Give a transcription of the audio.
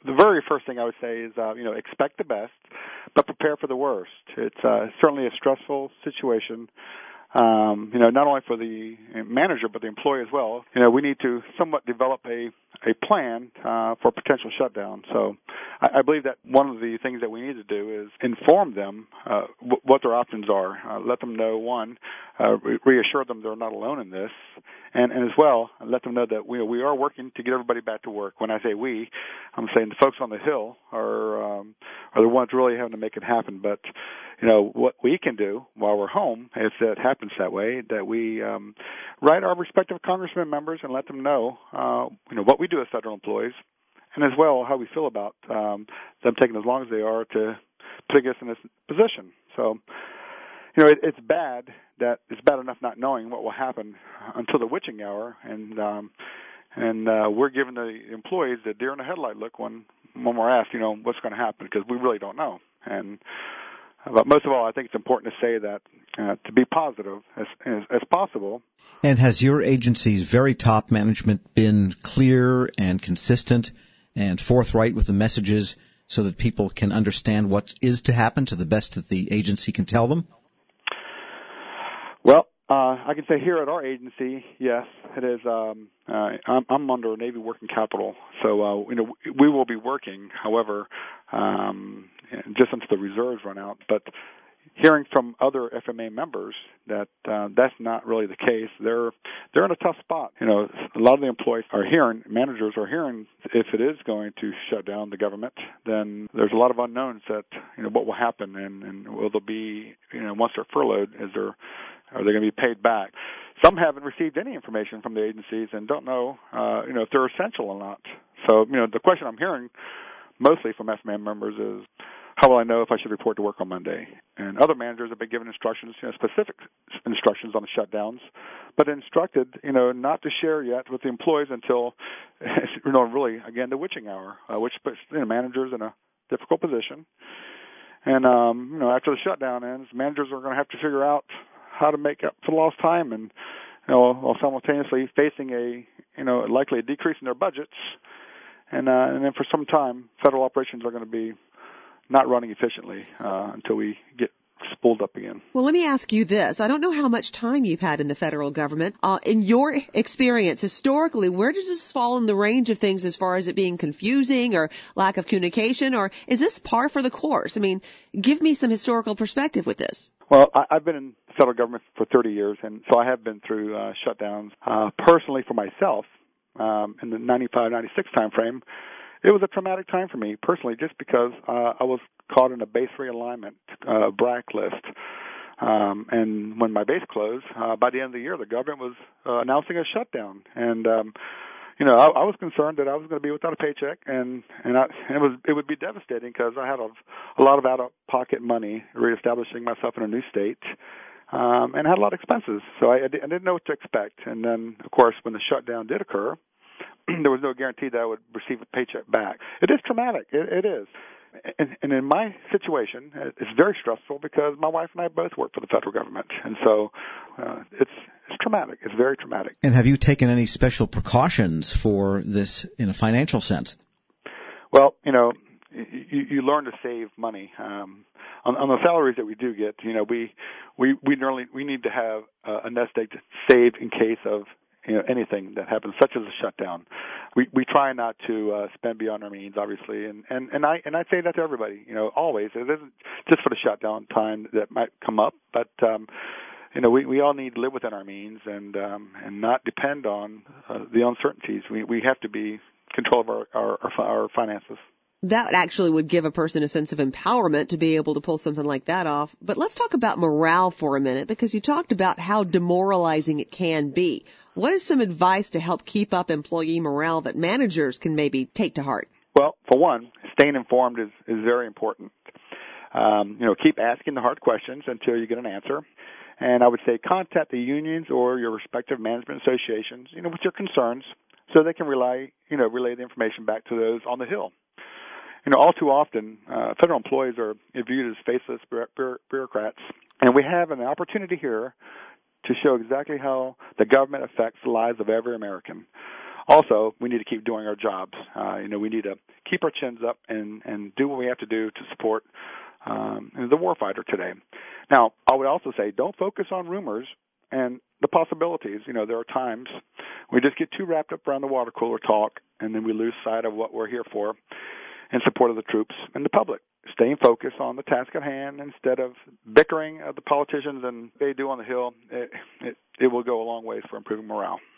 the very first thing I would say is, expect the best, but prepare for the worst. It's certainly a stressful situation. Not only for the manager, but the employee as well. We need to somewhat develop a plan for potential shutdown. So I believe that one of the things that we need to do is inform them what their options are. Let them know, one, reassure them they're not alone in this, and as well, let them know that we are working to get everybody back to work. When I say we, I'm saying the folks on the Hill are the ones really having to make it happen. But what we can do while we're home, if it happens that way, that we write our respective congressman members and let them know, what we do as federal employees, and as well how we feel about them taking as long as they are to put us in this position. So, it's bad enough not knowing what will happen until the witching hour, and we're giving the employees the deer in the headlight look when we're asked, what's going to happen, because we really don't know. But most of all, I think it's important to say that to be positive as possible. And has your agency's very top management been clear and consistent and forthright with the messages so that people can understand what is to happen to the best that the agency can tell them? Well, I can say here at our agency, yes, it is. I'm under Navy working capital, so we will be working. However, just until the reserves run out. But hearing from other FMA members that that's not really the case, they're in a tough spot. A lot of the employees are hearing, managers are hearing, if it is going to shut down the government, then there's a lot of unknowns that what will happen, and will there be once they're furloughed, are they going to be paid back? Some haven't received any information from the agencies and don't know, if they're essential or not. So, the question I'm hearing mostly from FMA members is, how will I know if I should report to work on Monday? And other managers have been given instructions, specific instructions on the shutdowns, but instructed, not to share yet with the employees until, really, again, the witching hour, which puts managers in a difficult position. And, after the shutdown ends, managers are going to have to figure out how to make up for lost time, and while simultaneously facing likely a decrease in their budgets, and then for some time, federal operations are going to be not running efficiently until we get spooled up again. Well, let me ask you this. I don't know how much time you've had in the federal government. In your experience, historically, where does this fall in the range of things as far as it being confusing or lack of communication, or is this par for the course? I mean, give me some historical perspective with this. Well, I've been in the federal government for 30 years, and so I have been through shutdowns. Personally, for myself, in the 95, 96 time frame, it was a traumatic time for me personally, just because I was caught in a base realignment BRAC list. And when my base closed, by the end of the year, the government was announcing a shutdown. And, I was concerned that I was going to be without a paycheck, and it would be devastating because I had a lot of out-of-pocket money reestablishing myself in a new state, and I had a lot of expenses. So I didn't know what to expect. And then, of course, when the shutdown did occur, there was no guarantee that I would receive a paycheck back. It is traumatic. It is. And in my situation, it's very stressful because my wife and I both work for the federal government. And so it's traumatic. It's very traumatic. And have you taken any special precautions for this in a financial sense? Well, you learn to save money. On the salaries that we do get, we need to have a nest egg saved in case of anything that happens, such as a shutdown. We try not to spend beyond our means, obviously, and I say that to everybody. Always. It isn't just for the shutdown time that might come up, but we all need to live within our means and not depend on the uncertainties. We have to be in control of our finances. That actually would give a person a sense of empowerment to be able to pull something like that off. But let's talk about morale for a minute, because you talked about how demoralizing it can be. What is some advice to help keep up employee morale that managers can maybe take to heart? Well, for one, staying informed is very important. Keep asking the hard questions until you get an answer. And I would say contact the unions or your respective management associations, with your concerns, so they can relay the information back to those on the Hill. All too often, federal employees are viewed as faceless bureaucrats, and we have an opportunity here to show exactly how the government affects the lives of every American. Also, we need to keep doing our jobs. We need to keep our chins up and do what we have to do to support the warfighter today. Now, I would also say don't focus on rumors and the possibilities. There are times we just get too wrapped up around the water cooler talk, and then we lose sight of what we're here for in support of the troops and the public. Staying focused on the task at hand instead of bickering at the politicians and they do on the Hill, it will go a long way for improving morale.